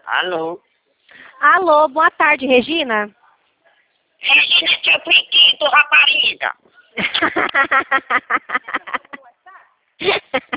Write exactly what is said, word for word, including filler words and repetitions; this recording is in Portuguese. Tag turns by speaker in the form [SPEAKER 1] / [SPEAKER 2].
[SPEAKER 1] Alô?
[SPEAKER 2] Alô, boa tarde, Regina.
[SPEAKER 1] Regina, teu prequito, rapariga.